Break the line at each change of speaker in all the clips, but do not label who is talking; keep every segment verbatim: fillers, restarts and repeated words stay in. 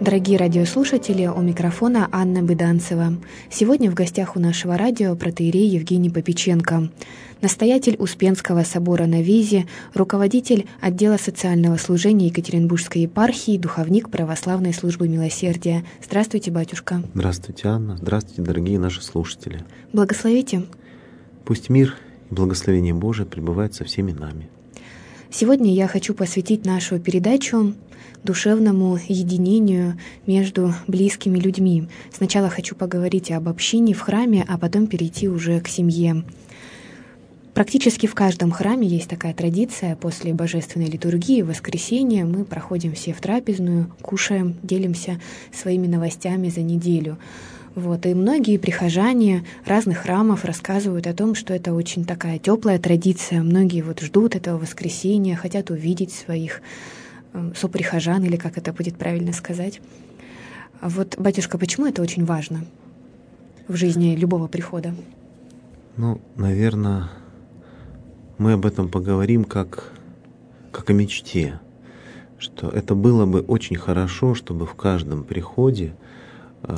Дорогие радиослушатели, у микрофона Анна Быданцева. Сегодня в гостях у нашего радио протоиерей Евгений Попеченко, настоятель Успенского собора на Визе, руководитель отдела социального служения Екатеринбургской епархии, духовник Православной службы милосердия. Здравствуйте, батюшка.
Здравствуйте, Анна. Здравствуйте, дорогие наши слушатели.
Благословите.
Пусть мир и благословение Божие пребывает со всеми нами.
Сегодня я хочу посвятить нашу передачу душевному единению между близкими людьми. Сначала хочу поговорить об общине в храме, а потом перейти уже к семье. Практически в каждом храме есть такая традиция. После божественной литургии в воскресенье мы проходим все в трапезную, кушаем, делимся своими новостями за неделю. Вот. И многие прихожане разных храмов рассказывают о том, что это очень такая теплая традиция. Многие вот ждут этого воскресенья, хотят увидеть своих соприхожан, или как это будет правильно сказать. Вот, батюшка, почему это очень важно в жизни любого прихода?
Ну, наверное, мы об этом поговорим как, как о мечте, что это было бы очень хорошо, чтобы в каждом приходе э,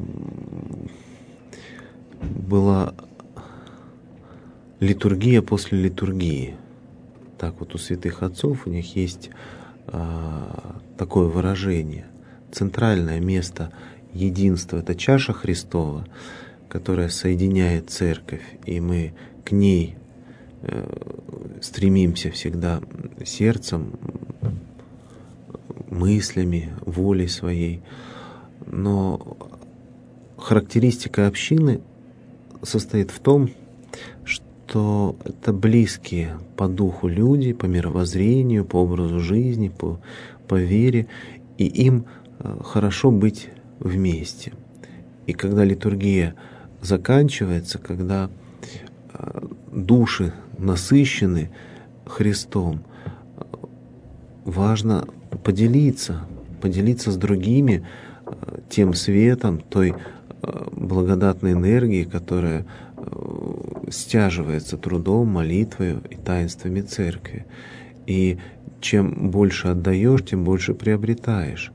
была литургия после литургии. Так вот у святых отцов у них есть такое выражение. Центральное место единства — это чаша Христова, которая соединяет церковь, и мы к ней стремимся всегда сердцем, мыслями, волей своей. Но характеристика общины состоит в том, что это близкие по духу люди, по мировоззрению, по образу жизни, по, по вере, и им хорошо быть вместе. И когда литургия заканчивается, когда души насыщены Христом, важно поделиться, поделиться с другими тем светом, той благодатной энергией, которая стяживается трудом, молитвой и таинствами церкви. И чем больше отдаешь, тем больше приобретаешь.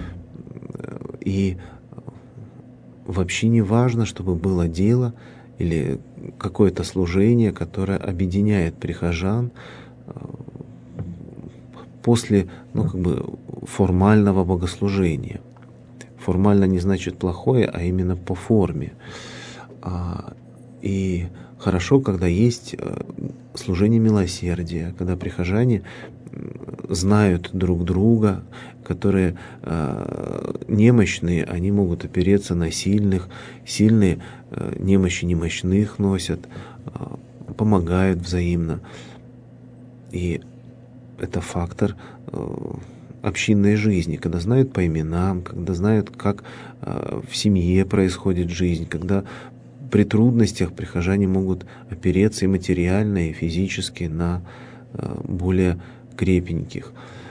И вообще не важно, чтобы было дело или какое-то служение, которое объединяет прихожан после, ну, как бы формального богослужения. Формально не значит плохое, а именно по форме. И хорошо, когда есть служение милосердия, когда прихожане знают друг друга, которые немощные, они могут опереться на сильных, сильные немощи немощных носят, помогают взаимно. И это фактор общинной жизни, когда знают по именам, когда знают, как в семье происходит жизнь, когда при трудностях прихожане могут опереться и материально, и физически на более крепеньких.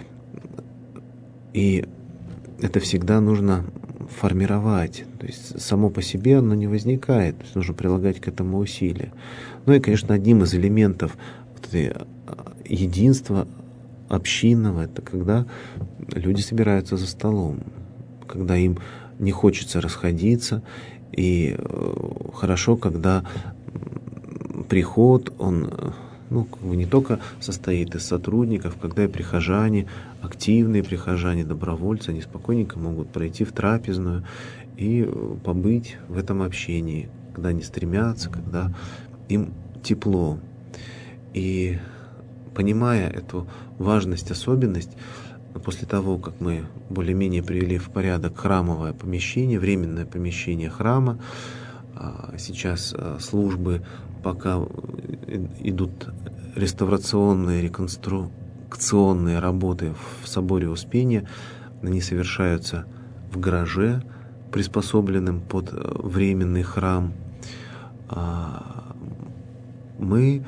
И это всегда нужно формировать. То есть само по себе оно не возникает, то есть нужно прилагать к этому усилия. Ну и, конечно, одним из элементов единства общинного — это когда люди собираются за столом, когда им не хочется расходиться. И хорошо, когда приход, он, ну, не только состоит из сотрудников, когда и прихожане, активные прихожане, добровольцы, они спокойненько могут пройти в трапезную и побыть в этом общении, когда они стремятся, когда им тепло. И понимая эту важность, особенность, после того, как мы более-менее привели в порядок храмовое помещение, временное помещение храма, сейчас службы, пока идут реставрационные, реконструкционные работы в соборе Успения, они совершаются в гараже, приспособленном под временный храм. Мы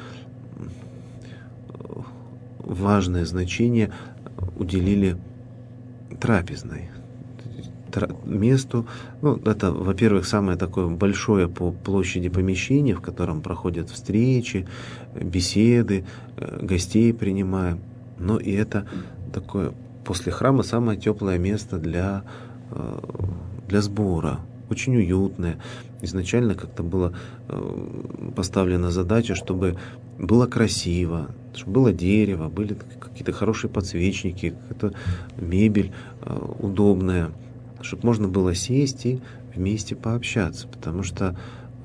важное значение уделили трапезной, месту. Ну, это, во-первых, самое такое большое по площади помещение, в котором проходят встречи, беседы, гостей принимаем. Но и это такое после храма самое теплое место для для сбора, очень уютное. Изначально как-то была поставлена задача, чтобы было красиво, чтобы было дерево, были какие-то хорошие подсвечники, какая-то мебель удобная, чтобы можно было сесть и вместе пообщаться, потому что,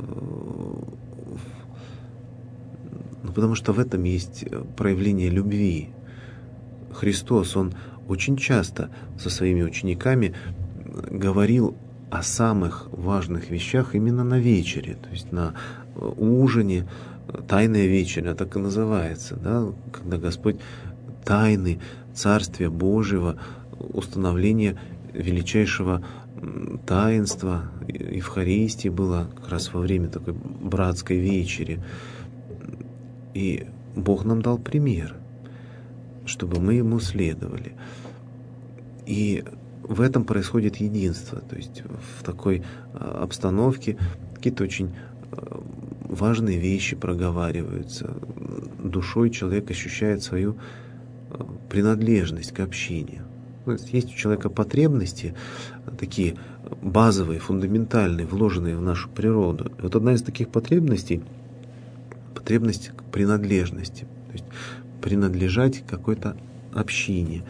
ну, потому что в этом есть проявление любви. Христос, Он очень часто со своими учениками говорил о самых важных вещах именно на вечере, то есть на ужине. Тайная вечеря так и называется, да, когда Господь тайны Царствия Божьего, установление величайшего таинства Евхаристии было как раз во время такой братской вечери. И Бог нам дал пример, чтобы мы Ему следовали. И в этом происходит единство, то есть в такой обстановке какие-то очень важные вещи проговариваются. Душой человек ощущает свою принадлежность к общению. Есть у человека потребности такие базовые, фундаментальные, вложенные в нашу природу. И вот одна из таких потребностей — потребность к принадлежности, то есть принадлежать какой-то общине.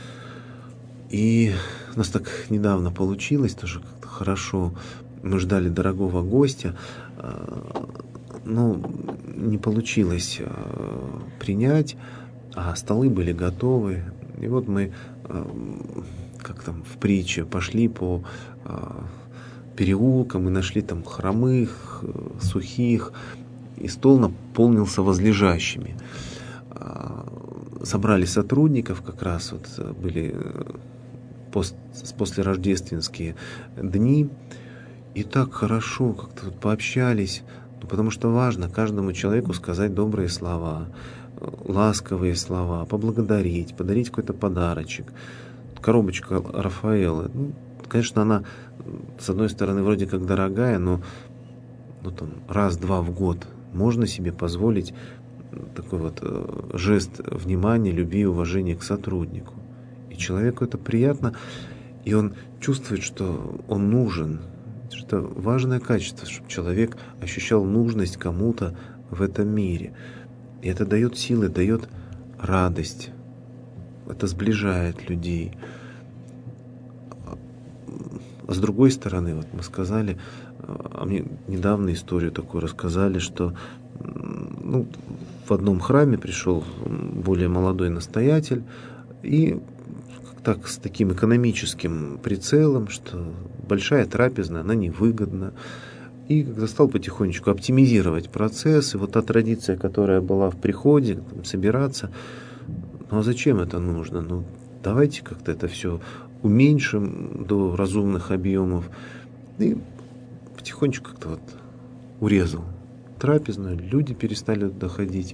И у нас так недавно получилось, тоже как-то хорошо. Мы ждали дорогого гостя, но не получилось принять, а столы были готовы. И вот мы, как там в притче, пошли по переулкам и нашли там хромых, сухих, и стол наполнился возлежащими. Собрали сотрудников, как раз вот были пост, послерождественские дни, и так хорошо как-то вот пообщались, ну, потому что важно каждому человеку сказать добрые слова, ласковые слова, поблагодарить, подарить какой-то подарочек. Коробочка Рафаэллы, ну, конечно, она, с одной стороны, вроде как дорогая, но ну, там, раз-два в год можно себе позволить такой вот э, жест внимания, любви и уважения к сотруднику. И человеку это приятно, и он чувствует, что он нужен. Это важное качество, чтобы человек ощущал нужность кому-то в этом мире. И это дает силы, дает радость. Это сближает людей. А с другой стороны, вот мы сказали, а мне недавно историю такую рассказали, что ну, в одном храме пришел более молодой настоятель, и так с таким экономическим прицелом, что большая трапезная, она невыгодна. И когда стал потихонечку оптимизировать процесс, и вот та традиция, которая была в приходе, там, собираться, ну а зачем это нужно? Ну давайте как-то это все уменьшим до разумных объемов. И потихонечку как-то вот урезал трапезную, люди перестали туда ходить.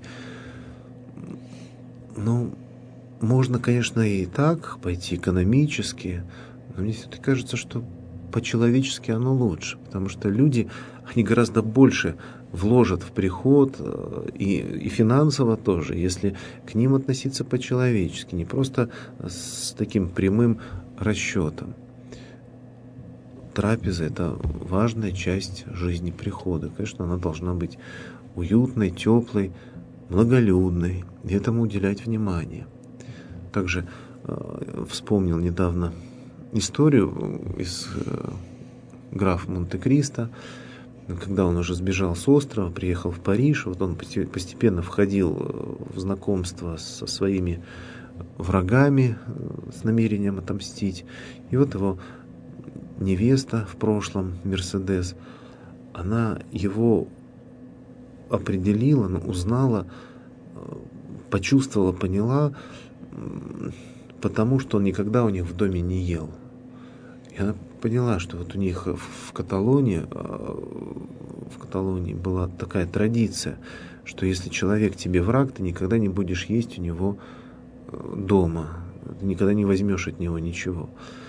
Ну, можно, конечно, и так пойти экономически, но мне все-таки кажется, что по-человечески оно лучше, потому что люди, они гораздо больше вложат в приход, и, и финансово тоже, если к ним относиться по-человечески, не просто с таким прямым расчетом. Трапеза — это важная часть жизни прихода. Конечно, она должна быть уютной, теплой, многолюдной, и этому уделять внимание. Также э, вспомнил недавно историю из э, графа Монте-Кристо, когда он уже сбежал с острова, приехал в Париж, вот он постепенно входил в знакомство со своими врагами с намерением отомстить. И вот его невеста в прошлом, Мерседес, она его определила, узнала, почувствовала, поняла, потому что он никогда у них в доме не ел. И она поняла, что вот у них в Каталонии, в Каталонии была такая традиция, что если человек тебе враг, ты никогда не будешь есть у него дома, ты никогда не возьмешь от него ничего.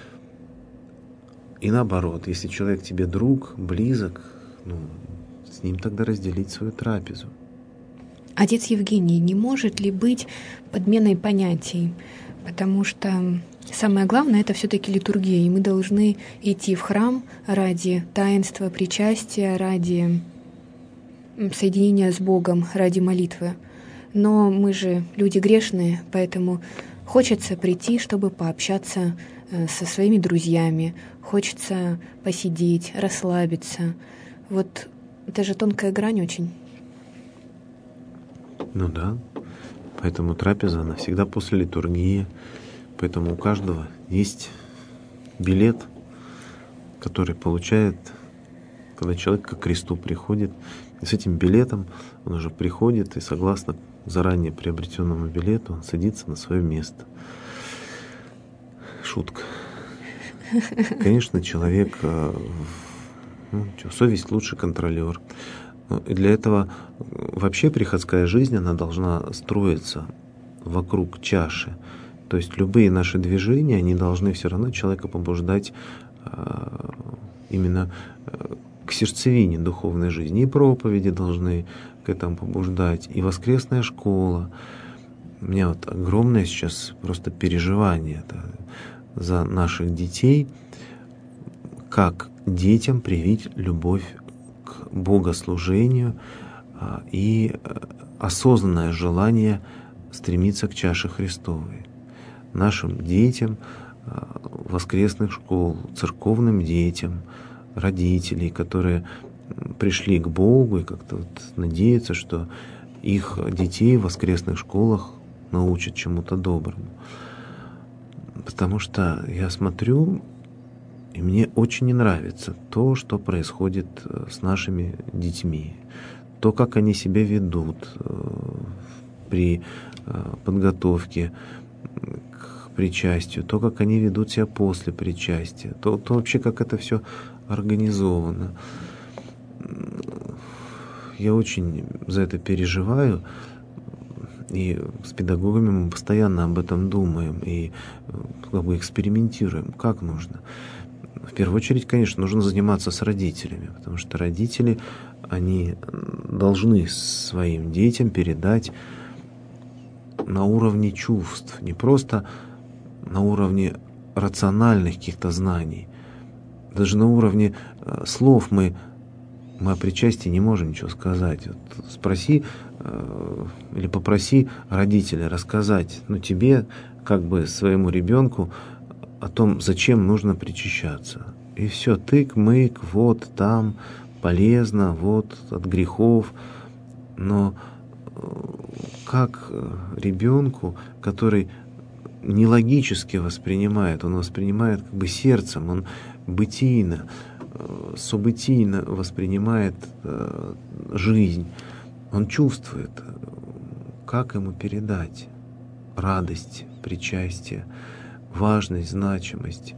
И наоборот, если человек тебе друг, близок, ну, с ним тогда разделить свою трапезу.
Отец Евгений, не может ли быть подменой понятий? Потому что самое главное — это все-таки литургия, и мы должны идти в храм ради таинства, причастия, ради соединения с Богом, ради молитвы. Но мы же люди грешные, поэтому хочется прийти, чтобы пообщаться со своими друзьями, хочется посидеть, расслабиться. Вот это же тонкая грань очень.
Ну да, поэтому трапеза, она всегда после литургии, поэтому у каждого есть билет, который получает, когда человек ко кресту приходит, и с этим билетом он уже приходит, и согласно заранее приобретенному билету он садится на свое место. Шутка. Конечно, человек, ну, что, совесть лучший контролер. И для этого вообще приходская жизнь, она должна строиться вокруг чаши. То есть любые наши движения, они должны все равно человека побуждать именно к сердцевине духовной жизни. И проповеди должны к этому побуждать, и воскресная школа. У меня вот огромное сейчас просто переживание за наших детей, как детям привить любовь к богослужению и осознанное желание стремиться к чаше Христовой. Нашим детям воскресных школ, церковным детям, родителей, которые пришли к Богу и как-то вот надеются, что их детей в воскресных школах научат чему-то доброму. Потому что я смотрю, и мне очень не нравится то, что происходит с нашими детьми, то, как они себя ведут при подготовке к причастию, то, как они ведут себя после причастия, то, то вообще, как это все организовано. Я очень за это переживаю, и с педагогами мы постоянно об этом думаем и как бы экспериментируем, как нужно. В первую очередь, конечно, нужно заниматься с родителями, потому что родители, они должны своим детям передать на уровне чувств, не просто на уровне рациональных каких-то знаний. Даже на уровне слов мы, мы о причастии не можем ничего сказать. Вот спроси э, или попроси родителя рассказать, ну, тебе, как бы своему ребенку, о том, зачем нужно причащаться. И все, тык-мык, вот там полезно, вот от грехов. Но как ребенку, который нелогически воспринимает, он воспринимает как бы сердцем, он бытийно, событийно воспринимает э, жизнь, он чувствует, как ему передать радость, причастие, важность, значимость.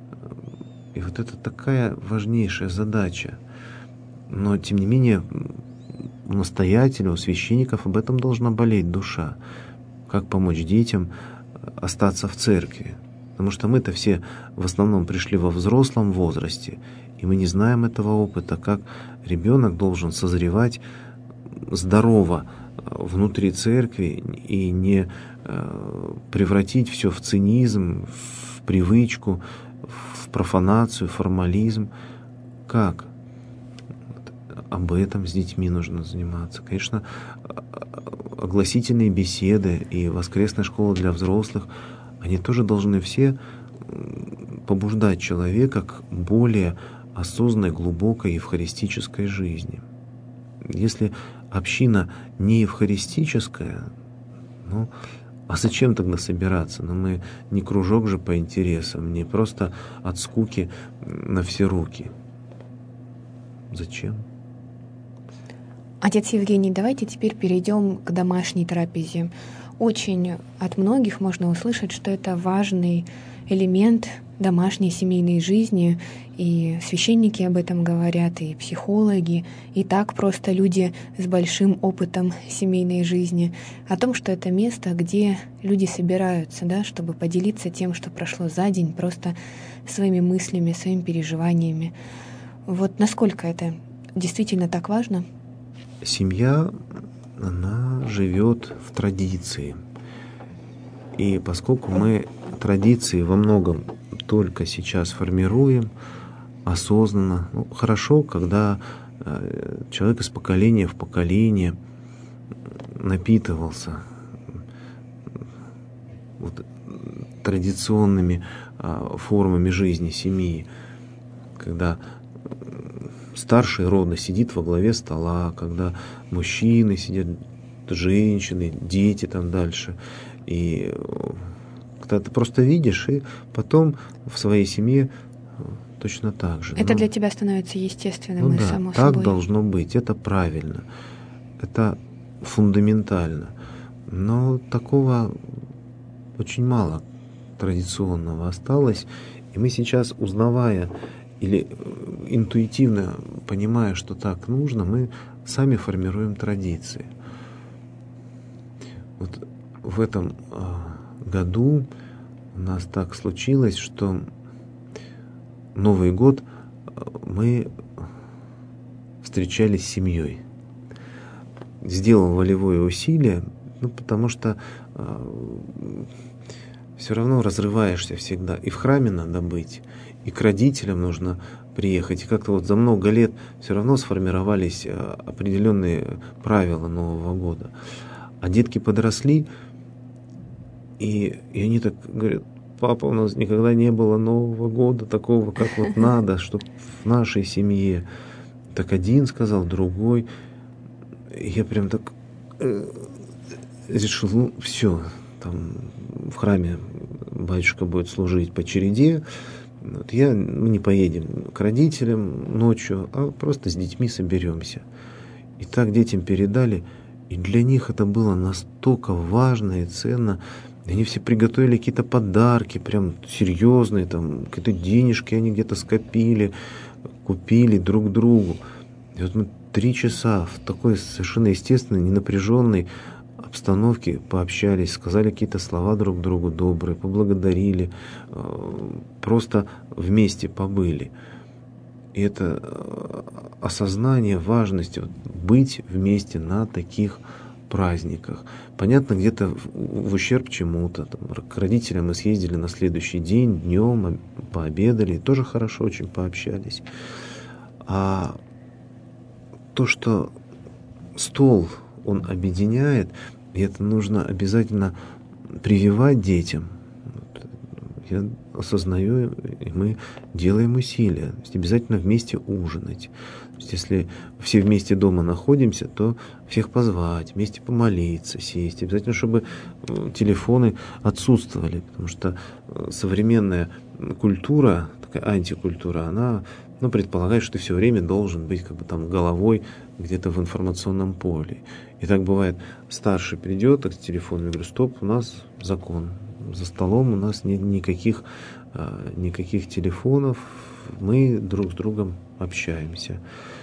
И вот это такая важнейшая задача. Но, тем не менее, у настоятеля, у священников об этом должна болеть душа. Как помочь детям остаться в церкви? Потому что мы-то все в основном пришли во взрослом возрасте, и мы не знаем этого опыта, как ребенок должен созревать здорово внутри церкви и не превратить все в цинизм, в привычку, в профанацию, формализм. Как? Об этом с детьми нужно заниматься. Конечно, огласительные беседы и воскресная школа для взрослых, они тоже должны все побуждать человека к более осознанной, глубокой евхаристической жизни. Если община не евхаристическая, ну, а зачем тогда собираться? Ну, мы не кружок же по интересам, не просто от скуки на все руки. Зачем?
Отец Евгений, давайте теперь перейдем к домашней трапезе. Очень от многих можно услышать, что это важный элемент домашней семейной жизни, и священники об этом говорят, и психологи, и так просто люди с большим опытом семейной жизни, о том, что это место, где люди собираются, да, чтобы поделиться тем, что прошло за день, просто своими мыслями, своими переживаниями. Вот насколько это действительно так важно?
Семья, она живет в традиции. И поскольку мы традиции во многом только сейчас формируем, осознанно, ну, хорошо, когда э, человек из поколения в поколение напитывался вот, традиционными э, формами жизни семьи, когда старший рода сидит во главе стола, когда мужчины сидят, женщины, дети там дальше. И когда ты просто видишь, и потом в своей семье точно так же.
Это
ну,
для тебя становится естественным
ну
и
да,
само
так
собой.
должно быть, это правильно, это фундаментально. Но такого очень мало традиционного осталось. И мы сейчас, узнавая или интуитивно понимая, что так нужно, мы сами формируем традиции. Вот в этом году у нас так случилось, что Новый год мы встречались с семьей. Сделал волевое усилие, ну, потому что э, все равно разрываешься всегда. И в храме надо быть, и к родителям нужно приехать. И как-то вот за много лет все равно сформировались определенные правила Нового года. А детки подросли, и, и они так говорят: папа, у нас никогда не было Нового года такого, как вот надо, чтобы в нашей семье. Так один сказал, другой. И я прям так э, решил, ну все, там в храме батюшка будет служить по череде. Вот я, мы не поедем к родителям ночью, а просто с детьми соберемся. И так детям передали, и для них это было настолько важно и ценно. И они все приготовили какие-то подарки, прям серьезные, там какие-то денежки они где-то скопили, купили друг другу. И вот мы три часа в такой совершенно естественной, ненапряженной обстановке пообщались, сказали какие-то слова друг другу добрые, поблагодарили, просто вместе побыли. И это осознание важности вот, быть вместе на таких праздниках. Понятно, где-то в, в ущерб чему-то. Там, к родителям мы съездили на следующий день, днем, пообедали, тоже хорошо очень пообщались. А то, что стол, он объединяет, и это нужно обязательно прививать детям. Я осознаю, и мы делаем усилия. То есть обязательно вместе ужинать. То есть если все вместе дома находимся, то всех позвать, вместе помолиться, сесть. Обязательно, чтобы телефоны отсутствовали, потому что современная культура, такая антикультура, она ну, предполагает, что ты все время должен быть как бы там головой где-то в информационном поле. И так бывает, старший придет так, с телефоном, я говорю: стоп, у нас закон. За столом у нас нет никаких, никаких телефонов, мы друг с другом общаемся.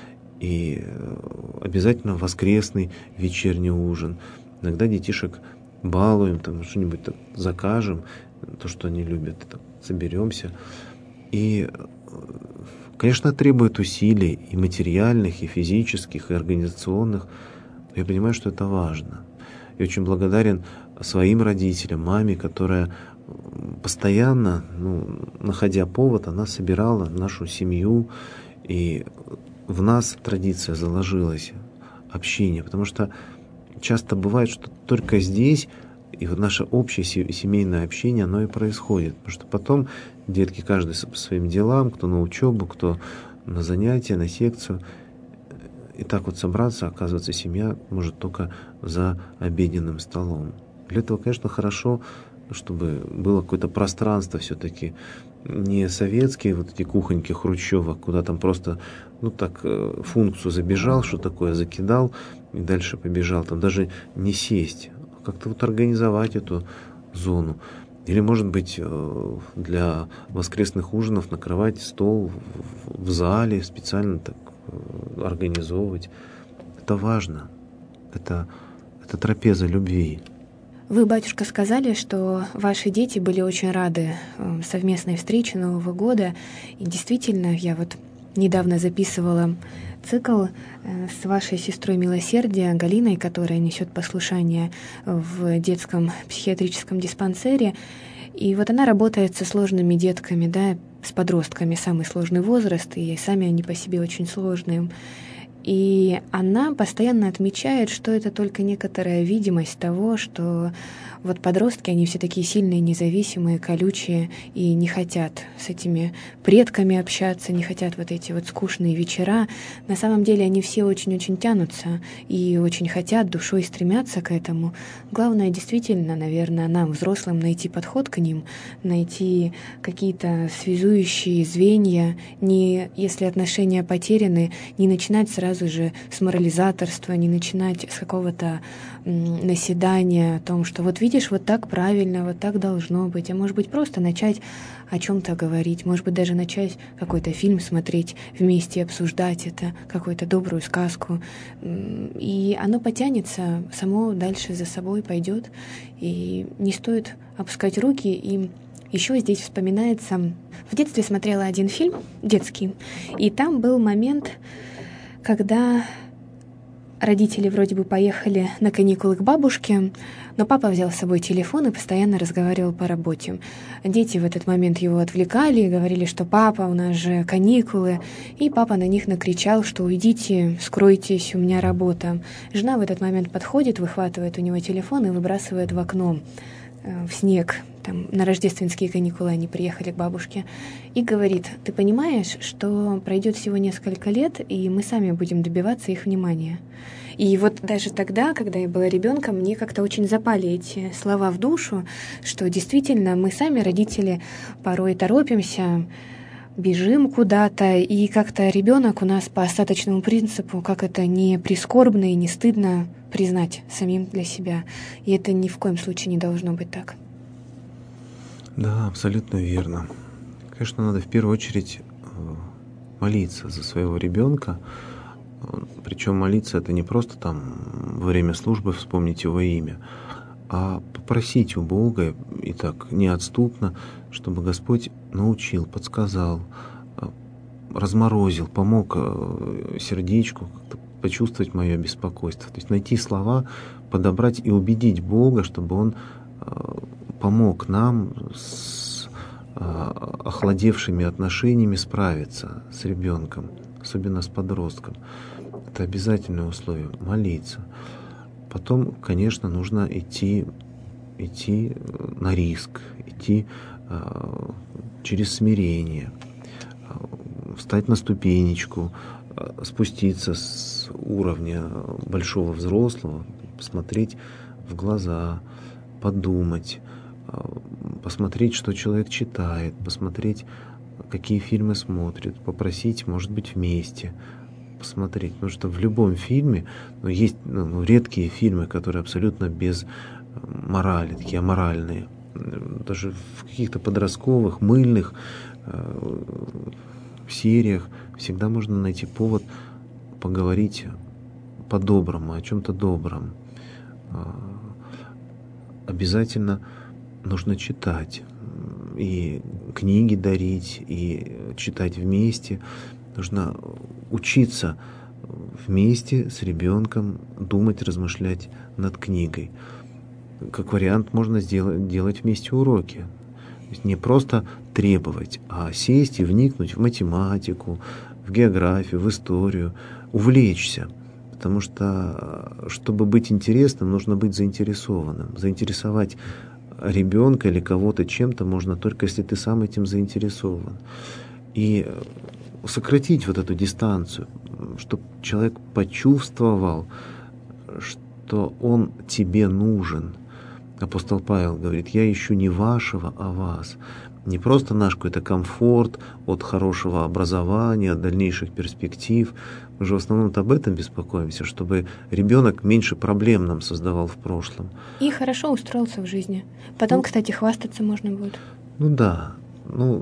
И обязательно воскресный вечерний ужин. Иногда детишек балуем, там что-нибудь так закажем, то, что они любят, так, соберемся. И, конечно, требует усилий и материальных, и физических, и организационных. Но я понимаю, что это важно. Я очень благодарен своим родителям, маме, которая постоянно, ну, находя повод, она собирала нашу семью, и в нас традиция заложилась, общение, потому что часто бывает, что только здесь и вот наше общее семейное общение, оно и происходит, потому что потом детки каждый по своим делам, кто на учебу, кто на занятия, на секцию. И так вот собраться, оказывается, семья может только за обеденным столом. Для этого, конечно, хорошо, чтобы было какое-то пространство все-таки, не советские вот эти кухоньки Хрущева, куда там просто, ну так, функцию забежал, что такое, закидал и дальше побежал. Там даже не сесть, а как-то вот организовать эту зону. Или, может быть, для воскресных ужинов накрывать стол в зале, специально так организовывать. Это важно. Это, это трапеза любви.
Вы, батюшка, сказали, что ваши дети были очень рады совместной встрече Нового года. И действительно, я вот недавно записывала цикл с вашей сестрой милосердия Галиной, которая несет послушание в детском психиатрическом диспансере. И вот она работает со сложными детками, да, с подростками, самый сложный возраст, и сами они по себе очень сложные. И она постоянно отмечает, что это только некоторая видимость того, что вот подростки, они все такие сильные, независимые, колючие и не хотят с этими предками общаться, не хотят вот эти вот скучные вечера. На самом деле они все очень-очень тянутся и очень хотят, душой стремятся к этому. Главное, действительно, наверное, нам, взрослым, найти подход к ним, найти какие-то связующие звенья, не, если отношения потеряны, не начинать сразу же с морализаторства, не начинать с какого-то м, наседания о том, что вот видишь, вот так правильно, вот так должно быть, а может быть просто начать о чем-то говорить, может быть даже начать какой-то фильм смотреть вместе, обсуждать это, какую-то добрую сказку, и оно потянется, само дальше за собой пойдет, и не стоит опускать руки. И еще здесь вспоминается, в детстве смотрела один фильм детский, и там был момент, когда родители вроде бы поехали на каникулы к бабушке, но папа взял с собой телефон и постоянно разговаривал по работе. Дети в этот момент его отвлекали и говорили, что «папа, у нас же каникулы», и папа на них накричал, что «уйдите, скройтесь, у меня работа». Жена в этот момент подходит, выхватывает у него телефон и выбрасывает в окно, э, в снег. Там, на рождественские каникулы они приехали к бабушке, и говорит: «Ты понимаешь, что пройдет всего несколько лет, и мы сами будем добиваться их внимания». И вот даже тогда, когда я была ребенком, мне как-то очень запали эти слова в душу, что действительно мы сами, родители, порой торопимся, бежим куда-то, и как-то ребенок у нас по остаточному принципу, как это не прискорбно и не стыдно признать самим для себя. И это ни в коем случае не должно быть так.
Да, абсолютно верно. Конечно, надо в первую очередь молиться за своего ребенка. Причем молиться — это не просто там во время службы вспомнить его имя, а попросить у Бога и так неотступно, чтобы Господь научил, подсказал, разморозил, помог сердечку как-то почувствовать мое беспокойство. То есть найти слова, подобрать и убедить Бога, чтобы Он помог нам с охладевшими отношениями справиться с ребенком, особенно с подростком. Это обязательное условие — молиться. Потом, конечно, нужно идти, идти на риск, идти э, через смирение, э, встать на ступенечку, э, спуститься с уровня большого взрослого, посмотреть в глаза, подумать, э, посмотреть, что человек читает, посмотреть, какие фильмы смотрит, попросить, может быть, вместе посмотреть. Потому что в любом фильме, ну, есть ну, редкие фильмы, которые абсолютно без морали, такие аморальные. Даже в каких-то подростковых, мыльных э, сериях всегда можно найти повод поговорить по-доброму, о чем-то добром. Э, обязательно нужно читать. И книги дарить, и читать вместе. Нужно учиться вместе с ребенком думать, размышлять над книгой. Как вариант, можно сделать, делать вместе уроки. То есть не просто требовать, а сесть и вникнуть в математику, в географию, в историю, увлечься. Потому что, чтобы быть интересным, нужно быть заинтересованным. Заинтересовать ребенка или кого-то чем-то можно только если ты сам этим заинтересован. И сократить вот эту дистанцию, чтобы человек почувствовал, что он тебе нужен. Апостол Павел говорит: я ищу не вашего, а вас. Не просто наш какой-то комфорт от хорошего образования, от дальнейших перспектив. Мы же в основном об этом беспокоимся, чтобы ребенок меньше проблем нам создавал в прошлом.
И хорошо устроился в жизни. Потом, ну, кстати, хвастаться можно будет.
Ну да. Ну,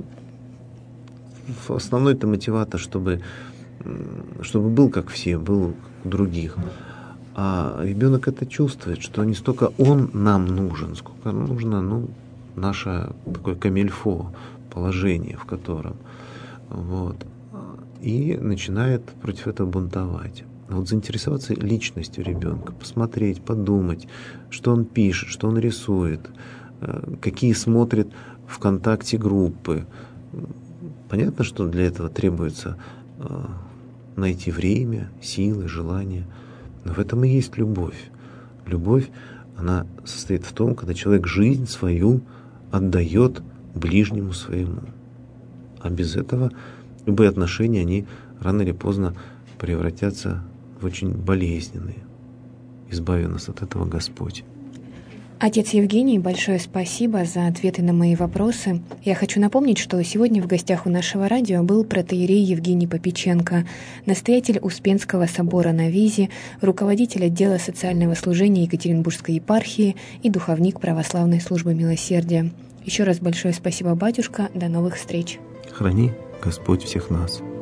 основной-то мотиватор, чтобы, чтобы был как все, был как у других. А ребенок это чувствует, что не столько он нам нужен, сколько нужно, ну, наше такое камильфо, положение, в котором. Вот. и начинает против этого бунтовать. А вот заинтересоваться личностью ребенка, посмотреть, подумать, что он пишет, что он рисует, какие смотрит ВКонтакте группы. Понятно, что для этого требуется найти время, силы, желание. Но в этом и есть любовь. Любовь, она состоит в том, когда человек жизнь свою отдает ближнему своему. А без этого любые отношения, они рано или поздно превратятся в очень болезненные. Избави нас от этого Господь.
Отец Евгений, большое спасибо за ответы на мои вопросы. Я хочу напомнить, что сегодня в гостях у нашего радио был протоиерей Евгений Попеченко, настоятель Успенского собора на Визе, руководитель отдела социального служения Екатеринбургской епархии и духовник Православной службы милосердия. Еще раз большое спасибо, батюшка. До новых встреч.
Храни Господь всех нас.